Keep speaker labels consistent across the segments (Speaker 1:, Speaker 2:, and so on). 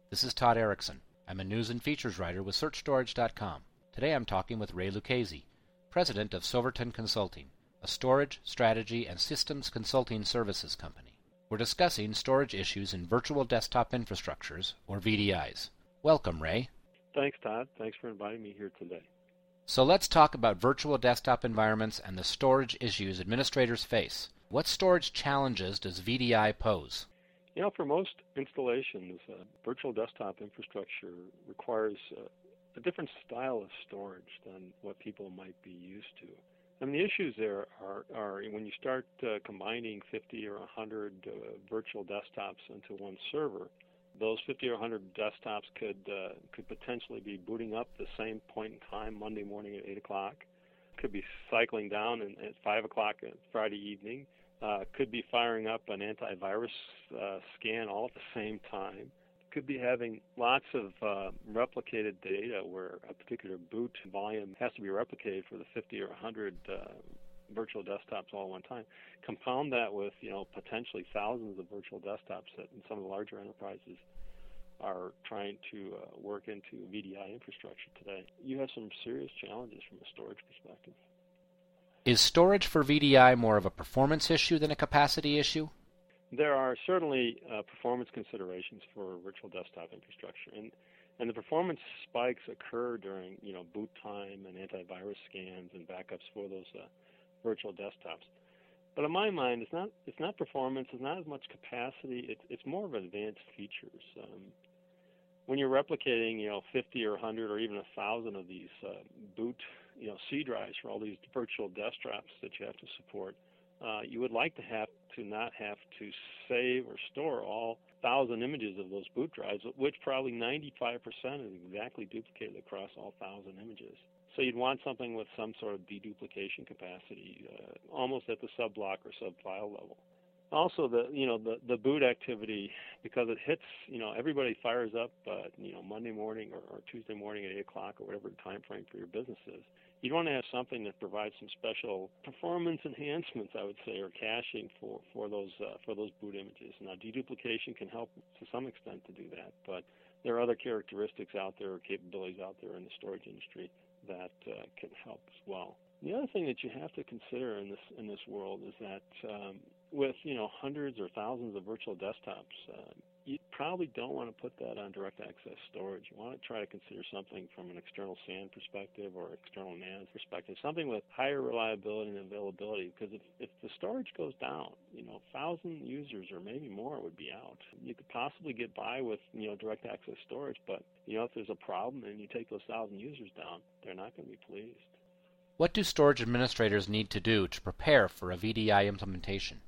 Speaker 1: This is Todd Erickson. I'm a news and features writer with SearchStorage.com. Today I'm talking with Ray Lucchese, president of Silverton Consulting, a storage, strategy, and systems consulting services company. We're discussing storage issues in virtual desktop infrastructures, or VDIs. Welcome, Ray.
Speaker 2: Thanks, Todd. Thanks for inviting me here today.
Speaker 1: So let's talk about virtual desktop environments and the storage issues administrators face. What storage challenges does VDI pose?
Speaker 2: You know, for most installations, virtual desktop infrastructure requires a different style of storage than what people might be used to. And the issues there are when you start combining 50 or 100 virtual desktops into one server, those 50 or 100 desktops could potentially be booting up the same point in time, Monday morning at 8 o'clock, could be cycling down at 5 o'clock Friday evening, could be firing up an antivirus scan all at the same time, could be having lots of replicated data where a particular boot volume has to be replicated for the 50 or 100 virtual desktops all at one time. Compound that with, potentially thousands of virtual desktops that in some of the larger enterprises are trying to work into VDI infrastructure today. You have some serious challenges from a storage perspective.
Speaker 1: Is storage for VDI more of a performance issue than a capacity issue?
Speaker 2: There are certainly performance considerations for virtual desktop infrastructure, and the performance spikes occur during boot time and antivirus scans and backups for those virtual desktops. But in my mind, it's not performance, it's not as much capacity, it's more of advanced features. When you're replicating 50 or 100 or even 1,000 of these boot C drives for all these virtual desktops that you have to support, you would like to not have to save or store all 1,000 images of those boot drives, which probably 95% is exactly duplicated across all 1,000 images. So you'd want something with some sort of deduplication capacity, almost at the sub-block or sub-file level. Also, the boot activity, because it hits, everybody fires up, Monday morning or Tuesday morning at 8 o'clock or whatever the time frame for your business is. You'd want to have something that provides some special performance enhancements, I would say, or caching for those boot images. Now, deduplication can help to some extent to do that, but there are other characteristics out there or capabilities out there in the storage industry that can help as well. The other thing that you have to consider in this world is that with hundreds or thousands of virtual desktops, you probably don't want to put that on direct access storage. You want to try to consider something from an external SAN perspective or external NAS perspective, something with higher reliability and availability. Because if the storage goes down, 1,000 users or maybe more would be out. You could possibly get by with direct access storage, but if there's a problem and you take those 1,000 users down, they're not going to be pleased.
Speaker 1: What do storage administrators need to do to prepare for a VDI implementation?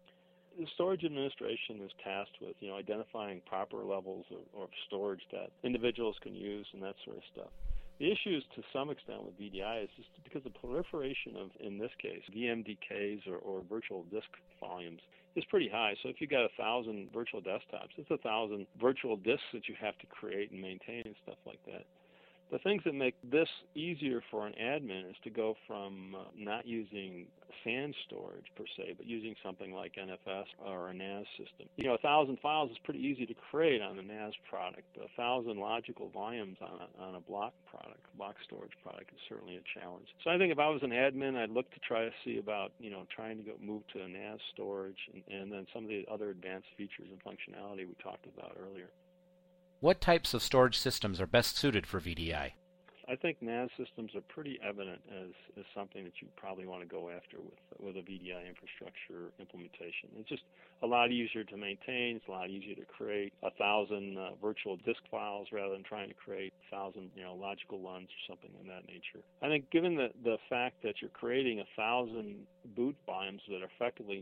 Speaker 2: The storage administration is tasked with, identifying proper levels of storage that individuals can use and that sort of stuff. The issues to some extent with VDI is just because the proliferation of, in this case, VMDKs or virtual disk volumes is pretty high. So if you've got 1,000 virtual desktops, it's 1,000 virtual disks that you have to create and maintain and stuff like that. The things that make this easier for an admin is to go from not using SAN storage per se, but using something like NFS or a NAS system. 1,000 files is pretty easy to create on a NAS product. 1,000 logical volumes on a block product, block storage product is certainly a challenge. So I think if I was an admin, I'd look to try to see about, trying to move to a NAS storage and then some of the other advanced features and functionality we talked about earlier.
Speaker 1: What types of storage systems are best suited for VDI?
Speaker 2: I think NAS systems are pretty evident as something that you probably want to go after with a VDI infrastructure implementation. It's just a lot easier to maintain. It's a lot easier to create 1,000 virtual disk files rather than trying to create 1,000 logical LUNs or something of that nature. I think given the fact that you're creating 1,000 boot volumes that are effectively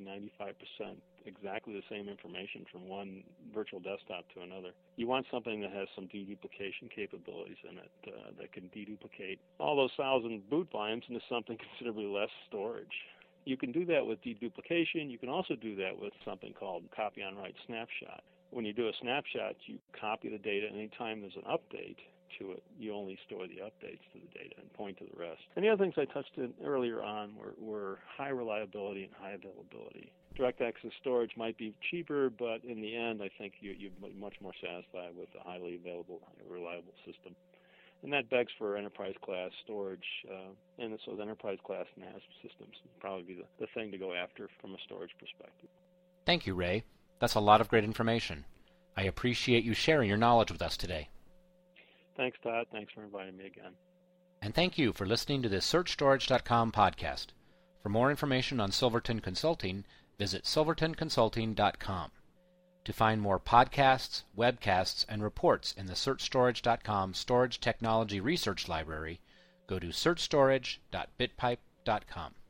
Speaker 2: 95% exactly the same information from one virtual desktop to another, you want something that has some deduplication capabilities in it that can deduplicate all those 1,000 boot volumes into something considerably less storage. You can do that with deduplication. You can also do that with something called copy on write snapshot. When you do a snapshot, you copy the data, and anytime there's an update to it, you only store the updates to the data and point to the rest. And the other things I touched on earlier on were high reliability and high availability. direct access storage might be cheaper, but in the end, I think you're much more satisfied with a highly available, reliable system. And that begs for enterprise-class storage, and so the enterprise-class NAS systems would probably be the thing to go after from a storage perspective.
Speaker 1: Thank you, Ray. That's a lot of great information. I appreciate you sharing your knowledge with us today.
Speaker 2: Thanks, Todd. Thanks for inviting me again.
Speaker 1: And thank you for listening to this SearchStorage.com podcast. For more information on Silverton Consulting, visit silvertonconsulting.com. To find more podcasts, webcasts, and reports in the SearchStorage.com Storage Technology Research Library, go to searchstorage.bitpipe.com.